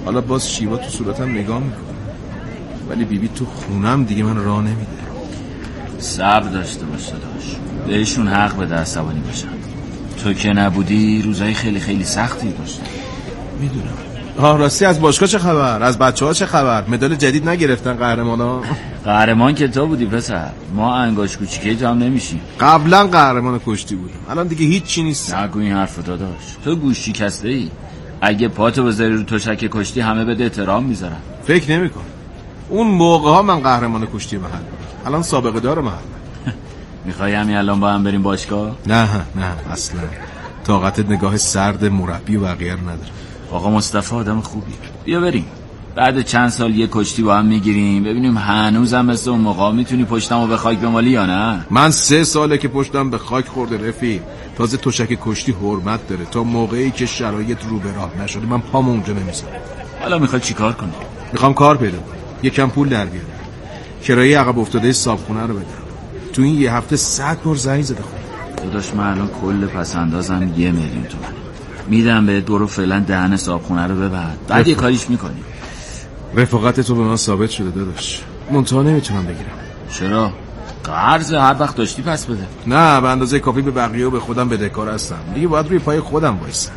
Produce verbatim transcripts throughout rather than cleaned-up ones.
حالا باز شیوا تو صورتم نگاه میکنه، ولی بیبی تو خونم دیگه من راه نمیده. صبر داشته باش داداش، بهشون حق بده عصبانی باشن. تو که نبودی روزای خیلی خیلی سختی داشت. میدونم. ها راستی از باشگاه چه خبر؟ از بچه‌ها چه خبر؟ مدال جدید نگرفتن قهرمانا؟ قهرمان که تو بودی پسر، ما انگاش کوچیکه تو هم نمیشیم. قبلا قهرمان کشتی بودیم، الان دیگه هیچ چی نیست. نگو این حرفو داداش، تو گوش شکسته ای. اگه پاتو بذاری رو تشک کشتی همه بده احترام میذارن. فکر نمی‌کنم. اون موقع ها من قهرمان کشتی محل بودم، الان سابقه دار محل. میخوای همین الان با هم بریم باشگاه؟ نه نه اصلا طاقت نگاه سرد مربی و بقیه رو نداره. آقا مصطفی آدم خوبی، بیا بریم. بعد چند سال یه کشتی با هم میگیریم، ببینیم هنوزم مثل اون موقع میتونی پشتمو به خاک بمالی یا نه. من سه ساله که پشتم به خاک خورده رفیق. تازه تشک کشتی حرمت داره، تا موقعی که شرایط رو به راه نشده من پامو اونجا نمیذارم. حالا میخوای چیکار کنی؟ میخوام کار پیدا کنم، یکم پول در بیارم، کرایه عقب افتاده صابخونه رو بدم. تو این یه هفته صد بار زنگ زده خودم. داداش من الان کل پسندازم یه میلیون تومن میدم به دورو، فعلا دهن صابخونه رو ببند، بعد یه کاریش میکنی. رفاقت تو به من ثابت شده داداش، منتها نمیتونم بگیرم. چرا؟ قرض هر وقت داشتی پس بده. نه به اندازه کافی به بقیه و به خودم بدهکار هستم، دیگه باید روی پای خودم وایسم.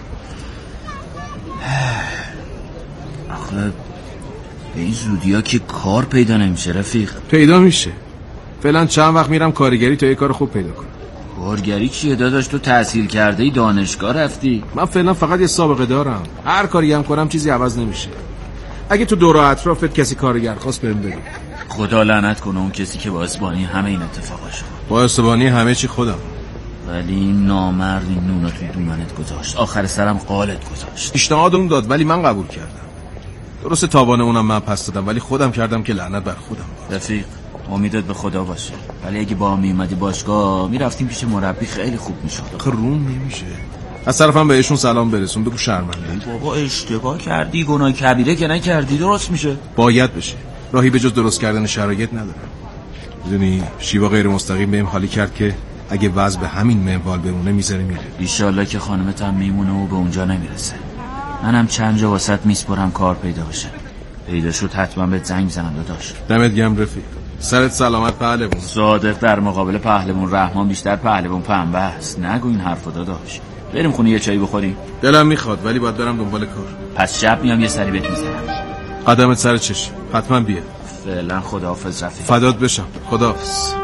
آخه به این زودی ها که کار پیدا نمیشه رفیق. پیدا میشه، فعلا چند وقت میرم کارگری تا یه کار خوب پیدا کنم. کارگری چیه داداش؟ تو تحصیل کرده ای، دانشگاه رفتی؟ من فعلا فقط یه سابقه دارم، هر کاری هم کنم چیزی عوض نمیشه. اگه تو دور و اطرافت کسی کارگر خواست بهم بگو. خدا لعنت کنه اون کسی که با اسبانی همه این اتفاقا شد. با اسبانی همه چی خودم، ولی این نامرد این نونا توی دومنت گذاشت، آخر سرم قالت گذاشت. پیشنهاد اون داد ولی من قبول کردم. درسته تاوان اونم من پس دادم، ولی خودم کردم که لعنت بر خودم باد. رفیق امیدت به خدا باشه، ولی اگه با هم میومدی باشگاه میرفتیم پیش مربی، خیلی خوب میشد. آخه روم نمیشه. از طرفم بهشون سلام برسون، بگو شرمنده. بابا اشتباه کردی، گناه کبیره که نکردی، درست میشه. باید بشه، راهی به جز درست کردن شرایط ندارم. میدونی شیوا غیر مستقیم بهم حالی کرد که اگه وضع به همین منوال بمونه میذاره میره. ایشالله که خانمت هم میمونه و به اونجا نمیرسه. منم چند جا واسط میسپرم کار پیدا بشه. پیدا شد حتما به زنگ زنم داداش. دمت گرم رفیق، سرت سلامت پهلوون. صادق در مقابل پهلوون رحمان بیشتر پهلوون پنبه است. نگو این حرفو داداش. بریم خونه یه چایی بخوریم. دلم میخواد ولی باید برم دنبال کار. پس شب میام یه سری بهت میزنم. قدمت سر چشم، حتما بیا. فعلا خداحافظ رفیق. فدات بشم، خداحافظ.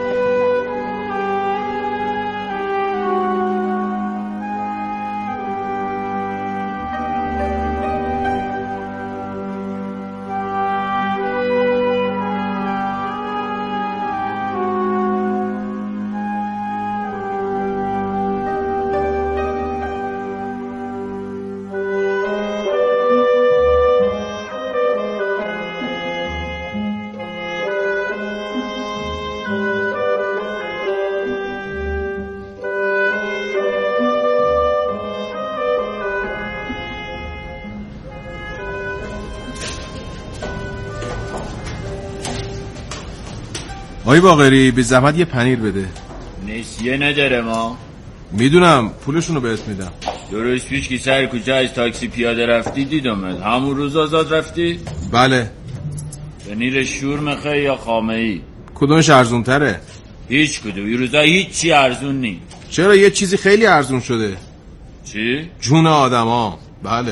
آی باقری بی زحمت یه پنیر بده. نسیه نداره ما. میدونم پولشونو بهت میدم. درست پیش که سر کوچه از تاکسی پیاده رفتی دیدمت، همون روز آزاد رفتی؟ بله. پنیر شور میخوای یا خامه ای؟ کدومش ارزون تره؟ هیچ کدوم، این روزا هیچ چی ارزون نی. چرا یه چیزی خیلی ارزون شده. چی؟ جون آدما. بله.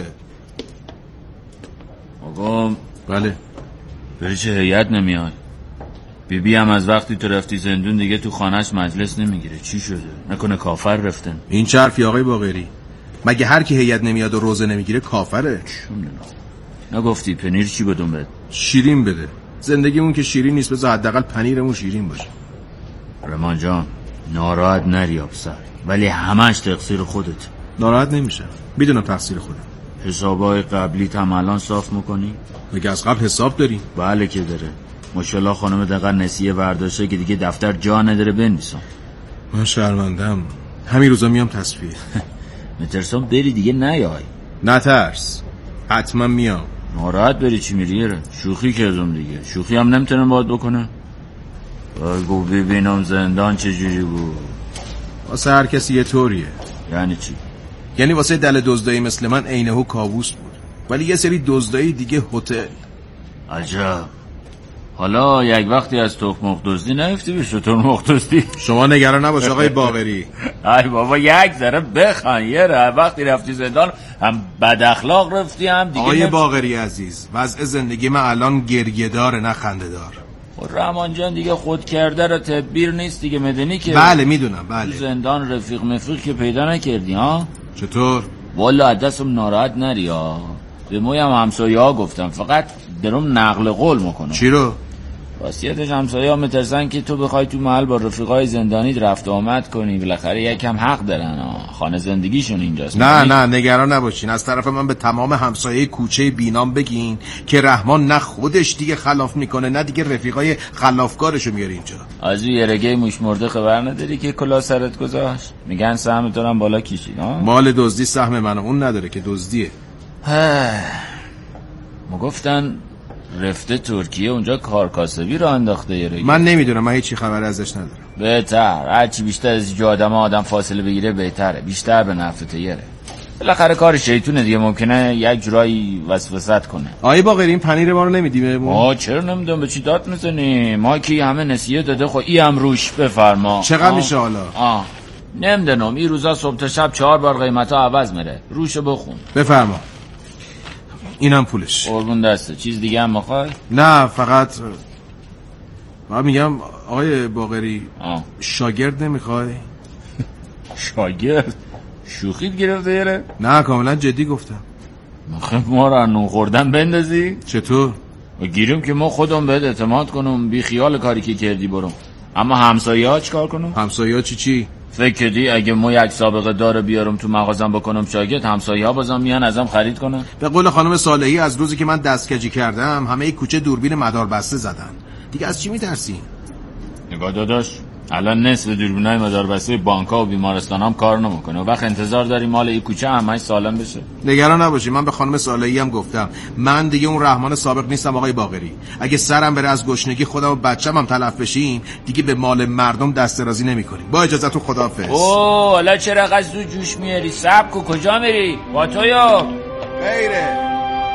آقا. بله. بری چه هیئت نمیاد؟ بی بی هم از وقتی تو رفتی زندون دیگه تو خانهش مجلس نمیگیره، چی شده؟ نکنه کافر رفتن؟ این چه حرفی آقای باقری؟ مگه هر کی هیئت نمیاد و روزه نمیگیره کافره؟ چون نگفتی پنیر چی بدون بد؟ شیرین بده. زندگیمون که شیرین نیست، بذار حداقل پنیرمون شیرین باشه. رمان جان ناراحت نری افسر، ولی همش تقصیر خودت. ناراحت نمیشم، میدونم تقصیر خودم. حسابای قبلی تم الان صاف میکنی؟ مگه از قبل حساب داری؟ بله که داره. ماشاءالله خانم دقیقا نسیه برداشته که دیگه دفتر جا نداره بنویسم. من شرمندم، همین روزا میام تصفیه. مترسم بری دیگه نیای. نترس، حتما میام. ناراحت بری چی میری؟ شوخی کردم دیگه، شوخی هم نمیتونم باید بکنه. بگو ببینم زندان چجوری بود. واسه هر کسی یه طوریه. یعنی چی؟ یعنی واسه دل دزدایی مثل من عینه‌هو کابوس بود. ولی یه سری دزدایی دیگه هتل. عجب. حالا یک وقتی از تخم مرغ دزدی نرفتی به شتر مرغ دزدی؟ شما نگران نباش آقای باقری. ای بابا یک ذره بخند. یه وقتی رفتی زندان هم بد اخلاق رفتی هم دیگه. آقای باقری عزیز، وضع زندگی من الان گریه داره نه خنده دار. رحمان جان دیگه خود کرده را تدبیر نیست دیگه، مدنی که. بله میدونم. بله زندان رفیق مفیق که پیدا نکردی ها؟ چطور؟ والا دستم ناراحت نری ها. به مویم همسایه ها گفتم فقط درم نقل قول میکنم. چی رو؟ واسیتش همسایه ها میترسن که تو بخوای تو محل با رفیقای زندانی رفت آمد کنی، بالاخره یکم حق دارن ها. خانه زندگیشون اینجاست. نه نه نگران نباشین. از طرف من به تمام همسایه کوچه بینام بگین که رحمان نه خودش دیگه خلاف میکنه نه دیگه رفیقای خلافکارشو میاره اینجا. از اون یرگه موش مرده خبر نداری که کلا سرت گذاشت؟ میگن سهم تو هم بالا کشید ها. مال دزدی سهم منو، اون نداره که دزدیه. ما گفتن رفته ترکیه اونجا کارکاسبی رو انداخته یه. من نمیدونم، من هیچی خبری ازش ندارم. بهتر، هرچی بیشتر از اینجا آدم آدم فاصله بگیره بهتره، بیشتر به نفعته یره. بالاخره کار شیطونه دیگه، ممکنه یک جورایی وسوست کنه. آقای باقری این پنیر ما رو نمیدیم؟ ما چرا نمیدونم، به چی داد میزنی؟ ما کی همه نسیه داده، خب ای هم روش بفرما. چقدر میشه حالا؟ آه نمیدونم، این روزا صبح تا شب چهار بار قیمتا عوض میره. روشو بخون. بفرما. اینم پولش. قربون دسته. چیز دیگه هم میخوای؟ نه فقط من میگم آقای باقری آه. شاگرد نمیخوای؟ شاگرد؟ شوخیت گرفته یاره؟ نه کاملا جدی گفتم. مخه ما رو نون خوردن بندازی؟ چطور؟ و گیریم که ما خودم بهت اعتماد کنم، بی خیال کاری که کردی برم. اما همسایه ها چی کار کنم؟ همسایه ها چی چی؟ فکر کردی اگه ما یک سابقه داره بیارم تو مغازم بکنم شاگرد، همسایه ها بازم میان ازم خرید کنن؟ به قول خانم صالحی از روزی که من دستکجی کردم همه کوچه دوربین مدار بسته زدن. دیگه از چی میترسی؟ نگاه داداش، الان نصف دوربینای مدار بسته بانک‌ها و بیمارستان هم کار نمیکنه و وقت انتظار داری مال این کوچه همش سالم بشه؟ نگران نباشی، من به خانم صالحی هم گفتم من دیگه اون رحمان سابق نیستم آقای باقری. اگه سرم بره از گشنگی خودم و بچه‌م هم تلف بشیم دیگه به مال مردم دست درازی نمی‌کنیم. با اجازهتون خداحافظ. اوه حالا چرا قصد جوش میاری؟ صبر کو، کجا میری؟ با تو یا خیره؟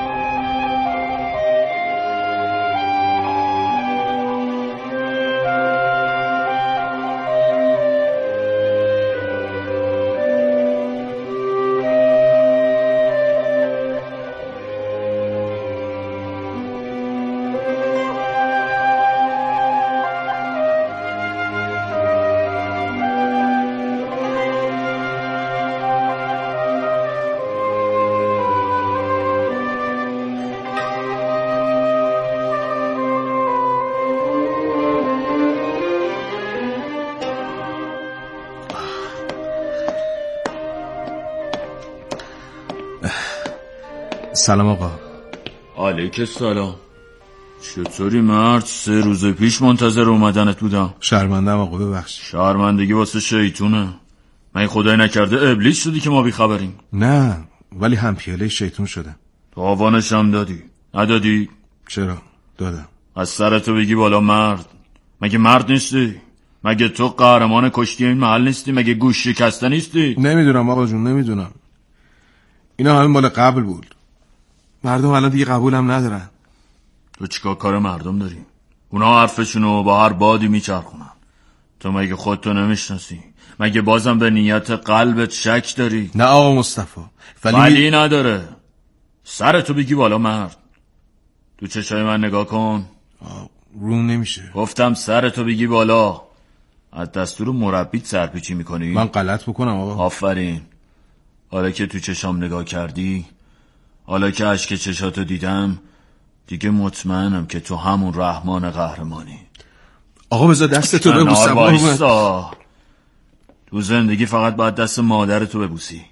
سلام آقا. علیک السلام. چطوری مرد؟ سه روز پیش منتظر اومدنت بودم. شرمندم آقا، ببخش. شرمندگی واسه شیطونه. من خدای نکرده ابلیس شدی که ما بیخبریم. نه ولی هم پیاله شیطون شدم. تاوانش هم دادی؟ ندادی؟ چرا؟ دادم. از سرتو بگی بالا مرد. مگه مرد نیستی؟ مگه تو قهرمان کشتی این محل نیستی؟ مگه گوش شکسته نیستی؟ نمیدونم آقا جون، نمیدونم. اینا همه مال قبل بود. مردم الان دیگه قبولم ندارن. تو چیکار کار مردم داری؟ اونا حرفشونو با هر بادی میچرخونن. تو مگه خودتو نمیشناسی؟ مگه بازم به نیت قلبت شک داری؟ نه آقا مصطفی. ولی, ولی نداره. سرتو بگی بالا مرد. تو چشای من نگاه کن. روم نمیشه. گفتم سرتو بگی بالا. از دستور مربیت سرپیچی میکنی؟ من غلط بکنم آقا؟ آفرین. حالا که تو چشام نگاه کردی، حالا که اشک چشاتو دیدم، دیگه مطمئنم که تو همون رحمان قهرمانی. آقا بذار دستتو ببوسم. وایسا. تو زندگی فقط باید دست مادرتو ببوسی.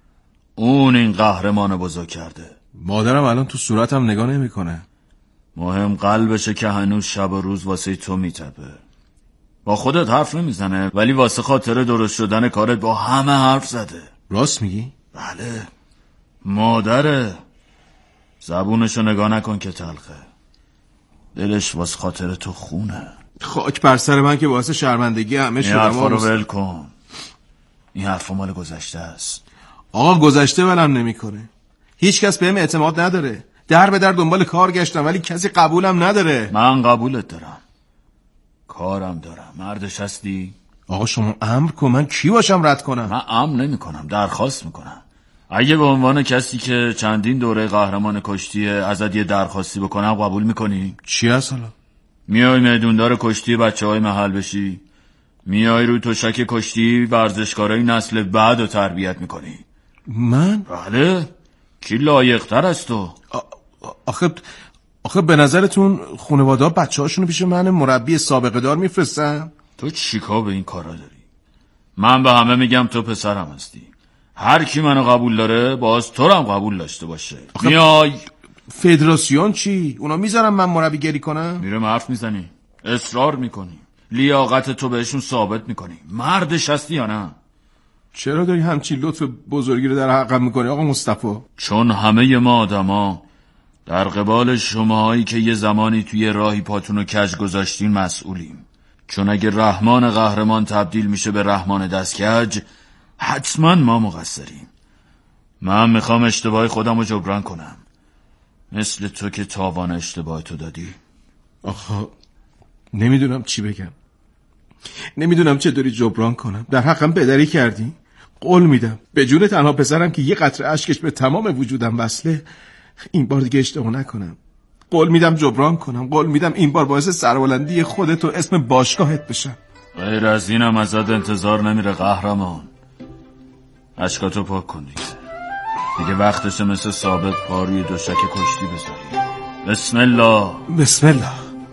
اون این قهرمان بزرگ کرده. مادرم الان تو صورتم نگاه نمیکنه. مهم قلبشه که هنوز شب و روز واسه تو میتپه. با خودت حرف نمیزنه ولی واسه خاطر درست شدن کارت با همه حرف زده. راست میگی؟ بله. مادره. زبونشو نگاه نکن که تلخه. دلش واسه خاطر تو خونه. خاک بر سر من که واسه شرمندگی همه شدم. این حرفا رو ول کن. این حرفا مال گذشته است. آقا گذشته ولم نمیکنه. هیچ کس بهم اعتماد نداره. در به در دنبال کار گشتم ولی کسی قبولم نداره. من قبولت دارم، کارم دارم. مردش هستی؟ آقا شما امر کن، من کی باشم رد کنم؟ من امر نمی کنم، درخواست میکنم. اگه به عنوان کسی که چندین دوره قهرمان کشتی ازت یه درخواستی بکنم قبول میکنی؟ چی هست حالا؟ میای میدوندار کشتی بچه های محل بشی؟ میای رو تشک کشتی ورزشکارای نسل بعد رو تربیت میکنی؟ من؟ بله. کی لایق تر از تو؟ آخه آخه به نظرتون خانواده ها بچه هاشونو پیش من مربی سابقه دار میفرستن؟ تو چیکار به این کارا داری؟ من به همه میگم تو پسرم هستی. هر کی منو قبول داره باز تو رو هم قبول داشته باشه. میای فدراسیون چی؟ اونا میذارن من مربیگری کنم؟ میره حرف میزنی، اصرار میکنی، لیاقت تو بهشون ثابت میکنی. مردش هستی یا نه؟ چرا داری همچین لطف بزرگی رو در حقم میکنی آقا مصطفی؟ چون همه ما آدما در قبال شماهایی که یه زمانی توی راهی پاتونو کج گذاشتین مسئولیم. چون اگه رحمان قهرمان تبدیل میشه به رحمان دستکج، حتما ما مقصریم. من میخوام اشتباه خودم رو جبران کنم، مثل تو که تاوان اشتباه تو دادی. آخه نمیدونم چی بگم، نمیدونم چطوری جبران کنم. در حقم بدری کردی. قول میدم به جون تنها پسرم که یه قطره اشکش به تمام وجودم وصله این بار دیگه اشتباه نکنم. قول میدم جبران کنم. قول میدم این بار باعث سربلندی خودت و اسم باشگاهت بشم. غیر از اینم ازت انتظار نمیره قهرمان. اشکاتو پاک کن دیگه. دیگه وقتشه مثل ثابت پا روی دوشک کشتی بذاری. بسم الله. بسم الله.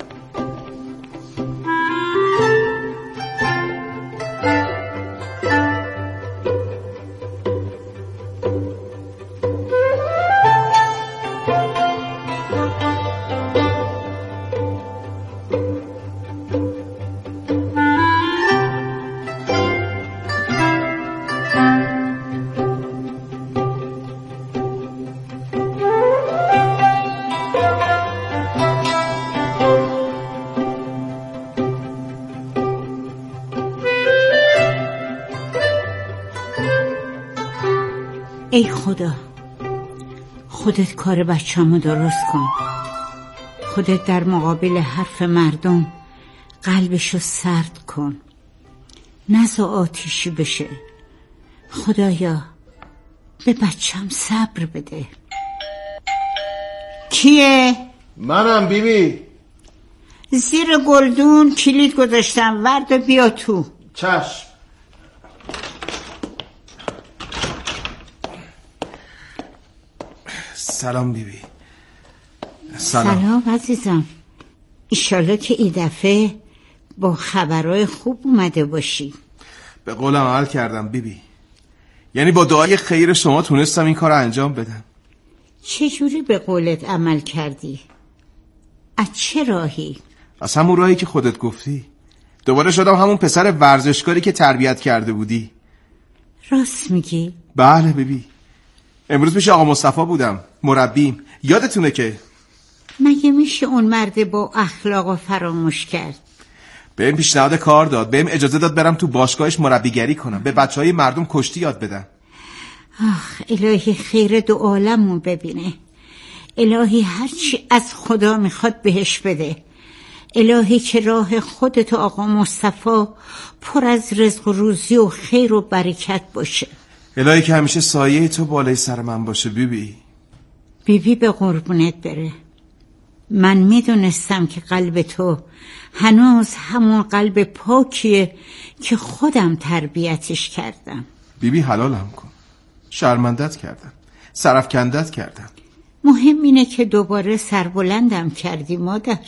ای خدا، خودت کار بچه‌مو درست کن. خودت در مقابل حرف مردم قلبشو سرد کن، نذار آتیشی بشه. خدایا به بچم صبر بده. کیه؟ منم بیبی. زیر گلدون کلید گذاشتم، ورد بیا تو. چشم. سلام بیبی. سلام. سلام عزیزم. ایشالا که این دفعه با خبرهای خوب اومده باشی. به قولم عمل کردم بیبی. یعنی با دعای خیر شما تونستم این کار رو انجام بدم. چجوری به قولت عمل کردی؟ از چه راهی؟ از همون راهی که خودت گفتی. دوباره شدم همون پسر ورزشکاری که تربیت کرده بودی. راست میگی؟ بله بیبی. امروز پیش آقا مصطفی بودم، مربیم. یادتونه که مگه میشه اون مرد با اخلاق فراموش کرد؟ بهم پیشنهاد کار داد، بهم اجازه داد برم تو باشگاهش مربیگری کنم، به بچهای مردم کشتی یاد بدم. آخ الهی خیر دو عالمون ببینه. الهی هرچی از خدا میخواد بهش بده. الهی که راه خودت و آقا مصطفی پر از رزق و روزی و خیر و برکت باشه. الهی که همیشه سایه تو بالای سر من باشه بیبی. بیبی به قربونت بره. من میدونستم که قلب تو هنوز همون قلب پاکیه که خودم تربیتش کردم. بیبی حلالم کن. شرمندت کردم، سرفکندت کردم. مهم اینه که دوباره سربلندم کردی مادر.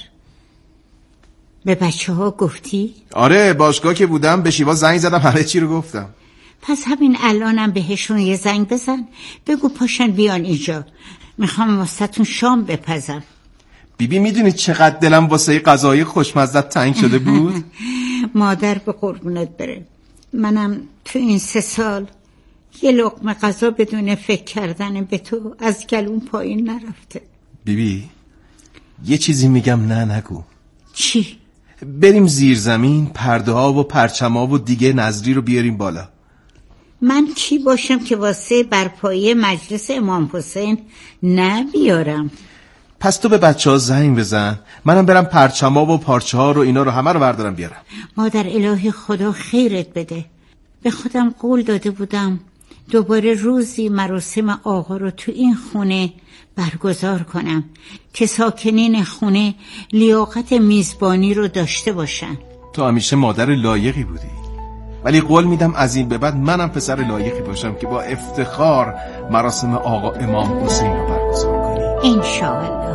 به بچه ها گفتی؟ آره باشگاه که بودم به شیوا زنگ زدم، همه چی رو گفتم. پس همین الانم بهشون یه زنگ بزن، بگو پاشن بیان اینجا، میخوام واسهتون شام بپزم. بیبی میدونی چقدر دلم واسه غذای خوشمزه تنگ شده بود؟ مادر به قربونت بره. منم تو این سه سال یه لقمه غذا بدون فکر کردن به تو از گلوم پایین نرفته. بیبی یه چیزی میگم، نه نگو. چی؟ بریم زیر زمین، پرده ها و پرچم ها و دیگه نظری رو بیاریم بالا. من کی باشم که واسه برپایی مجلس امام حسین نه بیارم؟ پس تو به بچه ها زنگ بزن، منم برم پرچما و پارچه ها رو اینا رو همه رو بردارم بیارم. مادر الهی خدا خیرت بده. به خودم قول داده بودم دوباره روزی مراسم آقا رو تو این خونه برگزار کنم که ساکنین خونه لیاقت میزبانی رو داشته باشن. تو همیشه مادر لایقی بودی، ولی قول میدم از این به بعد منم پسر لایقی باشم که با افتخار مراسم آقا امام حسین رو برگزار کنی. انشاءالله.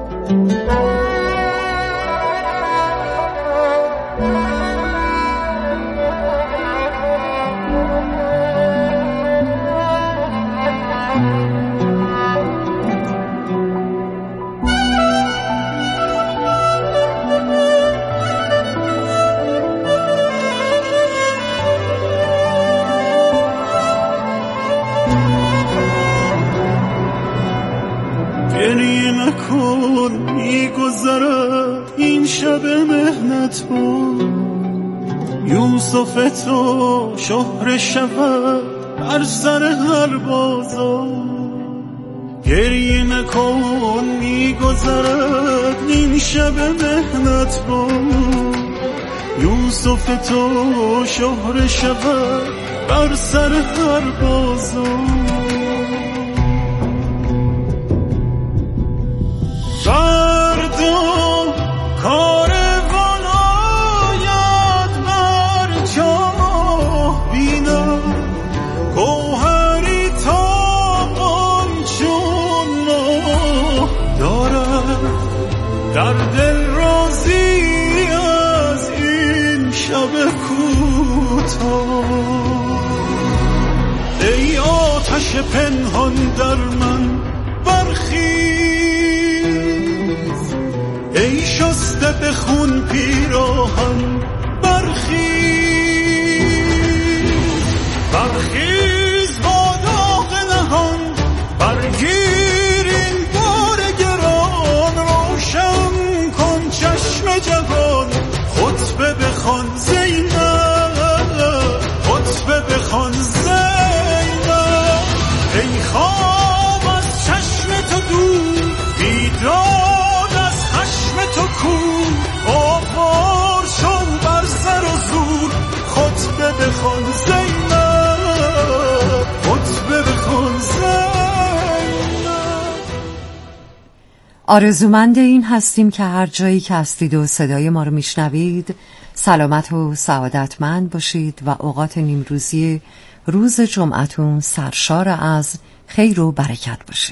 گریه نکن میگذرد این شب مهنت با یوسف تو شهر شود بر سر هر بازار. گریه نکن میگذرد این شب مهنت با یوسف تو شهر شود بر سر هر بازار. فردا کاروان آید بر چاه بینم گوهری تابان چون ماه دارد در دل راضی از این شب کوتاه. ای آتش پنهان در من برخیز، ای شسته به خون پیراهن برخیز. برخیز با داغ نهان برگیر این بار گران. روشن کن چشم جوان خطبه بخوان زینب، خطبه بخوان زینب. ای خواب از چشم تو دور بیدار از خشم تو کو آوار شو بر سر و زور. خطبه بخوان زینب، خطبه بخوان زینب. آرزومند این هستیم که هر جایی که هستید و صدای ما رو میشنوید سلامت و سعادتمند باشید و اوقات نیمروزی روز جمعتون سرشار از خیر و برکت باشه.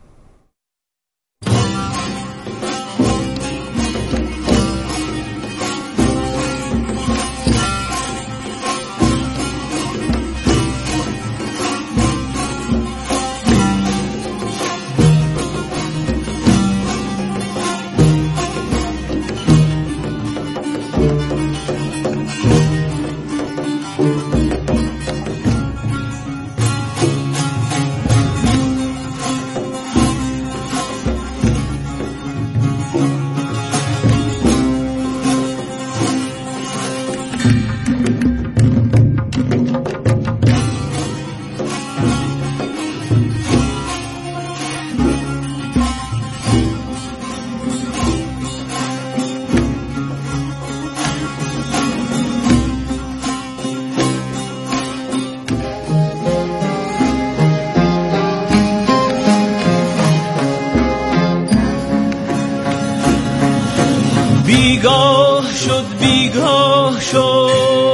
بیگاه شد بیگاه شد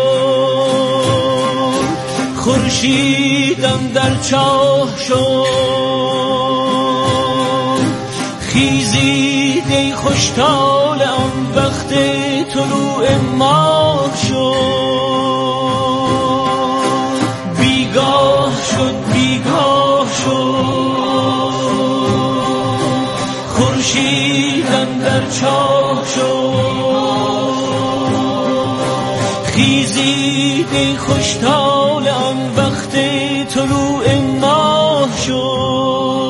خورشیدم در چاه شد. خیزید ای خوشحالم وقت طلوع ماه شد. بیگاه شد بیگاه شد خورشیدم در چاه شد. خیزید ای خوشحالم وقت طلوع ماه شد.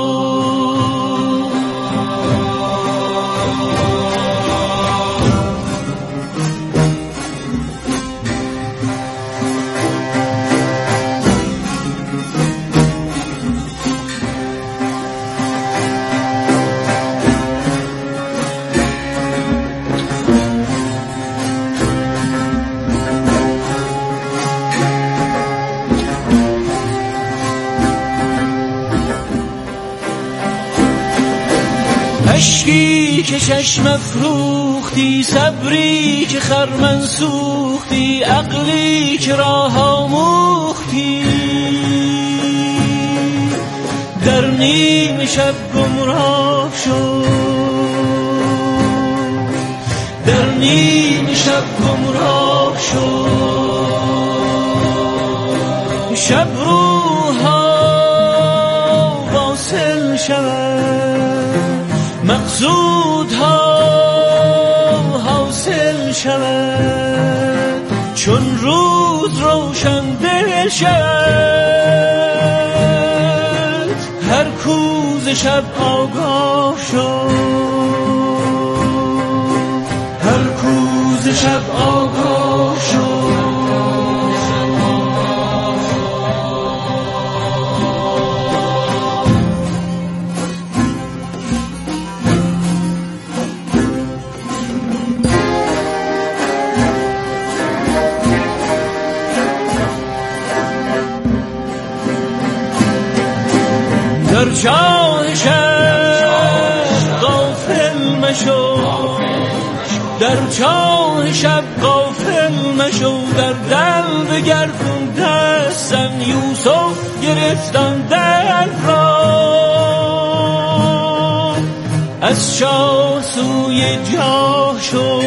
اشکی که چشم فروختی، صبری که خرمن سوختی، عقلی که راه آموختی، در نیم شب گمراه شد، در نیم شب گمراه شد. شب روها واصل شود، مقصودها حاصل شود، چون روز روشن دل شد، هر کوز شب آگاه شد، هر کوز شب آگاه شد. در چاه شب غافل مشو، در چاه شب غافل مشو، در دل بگردون دستن یوسف گرفتن در را، از شاه سوی جاه شو،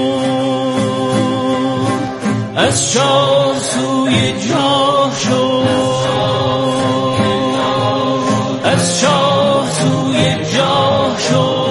از شاه سوی جاه شو، از شاه سوی جاه شو.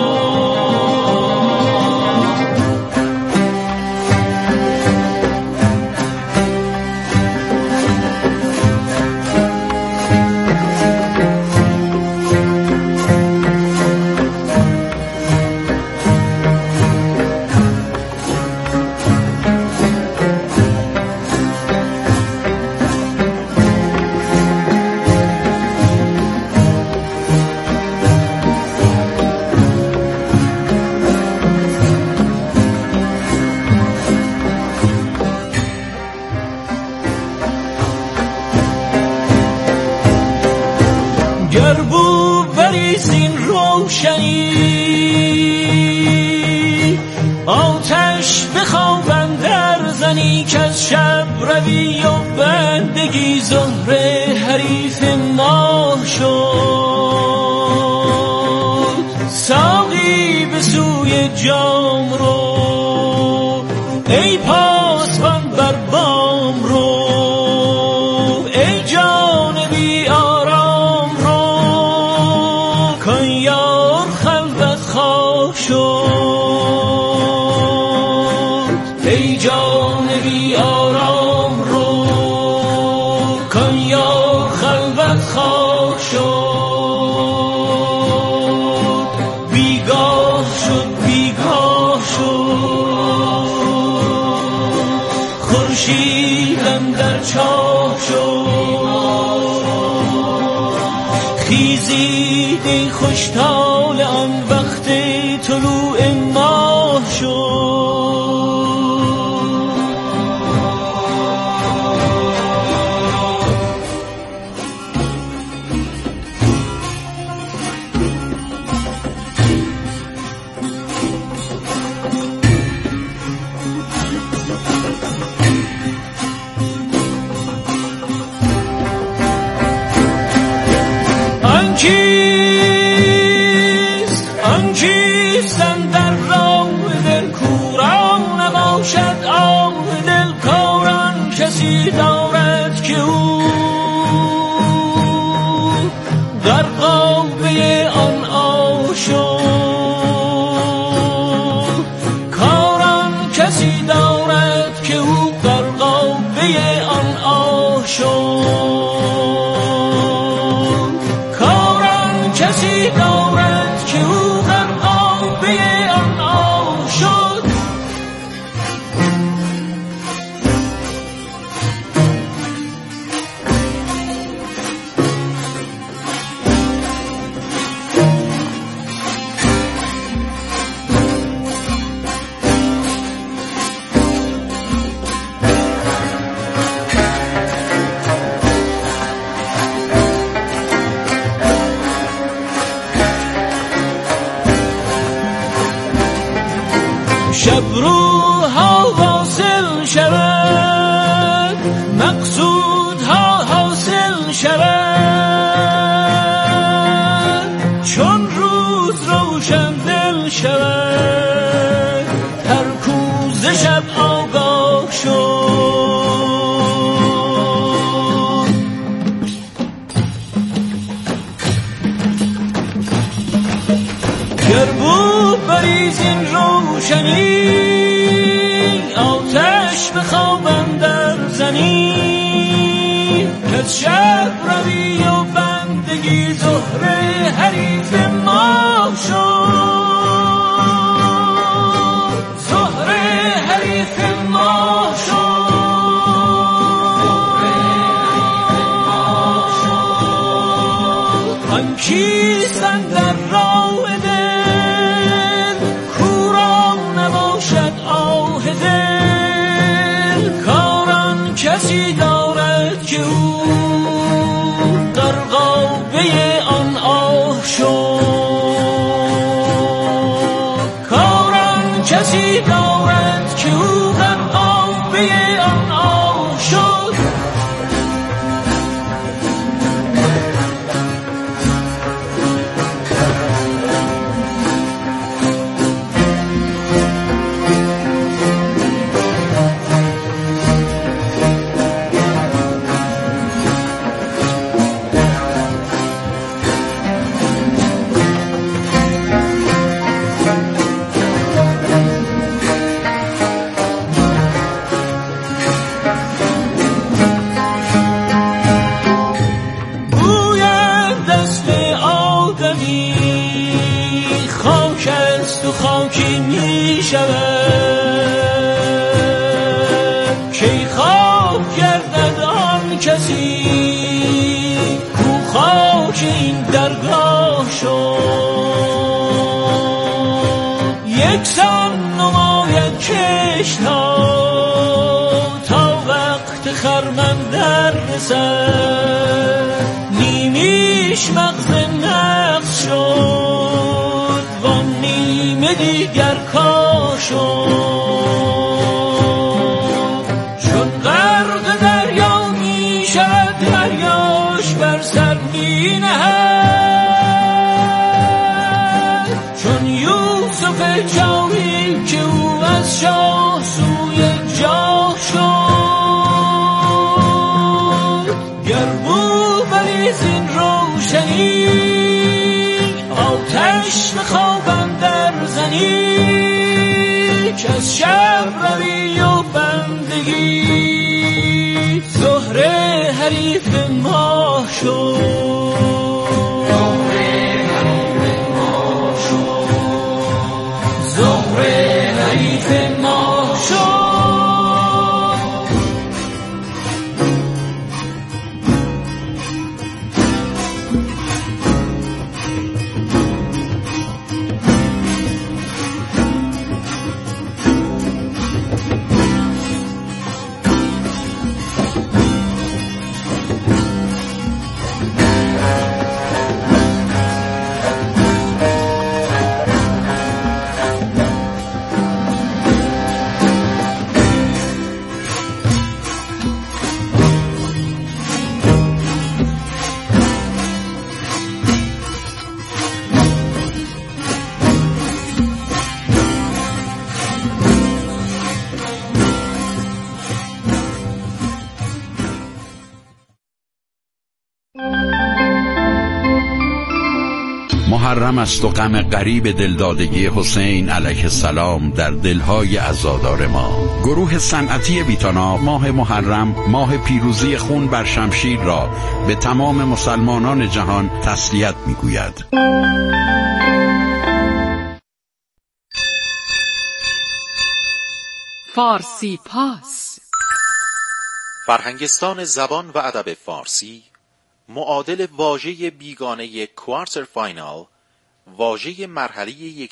گر بو بریزین روشنی، آتش بخوابن در زنی، که از شب روی و بندگی زهره حریف ماه شد. ساقی به سوی جام رو، ای پاسبان بر بام رو، ای جان بی آرام رو، کن یار خلوت خواه شد، ای جان بی آرام رو، کن یار خلوت خواه شد. بیگاه شد بیگاه شد، خورشید اندر چاه شد. خیزید ای خوشحال آن وقت طلوع ماه شد. آنکیست آنکیست اندر راه دل کوران نباشد آه دل کاران، کسی دارد که او در قابه آن آه شد. کاران کسی دارد که او در قابه آن آه شد. کسی دارد که او در آن شب روها واصل شود، مقصودها حاصل شود، چون روز روشن دل شود، هر کوزه شب آگاه شد. گر بود بریز این روشنی، آتش به خواب اندر زنی، کز شب روی و بندگی زهره حریف ماه شد، زهره حریف ماه شد. آن کیست اندر راه دل، کورا نباشد آه دل، کاران کسی دارد که او غرقابه آن آه شد، کاران کسی دارد که او غرقابه آن آه شد. خاکی می شود، کی خاک گردد آن کسی کو خاک این درگاه شد. یکسان نماید کشت ها تا وقت خرمن در رسد، نیمیش مغز نقص شد وان نیمه دیگر کاه شد. چون غرق دریا می شود دریاش بر سر می نهد، چون یوسف جاوی که او از شاه سوی جاه شد. گر بو بریز این روشنی، آتش به خواب اندر زنی، که از شب روی و بندگی زهره حریف ماه شد، زهره حریف ماه شد، زهره حریف ماه شد. محرم است و غم غریب دلدادگی حسین علیه السلام در دلهای عزادار ما. گروه صنعتی ویتانا ماه محرم، ماه پیروزی خون بر شمشیر را به تمام مسلمانان جهان تسلیت می‌گوید. فارسی پاس. فرهنگستان زبان و ادب فارسی معادل واژه بیگانه کوارتر فاینال، واژه مرحله یک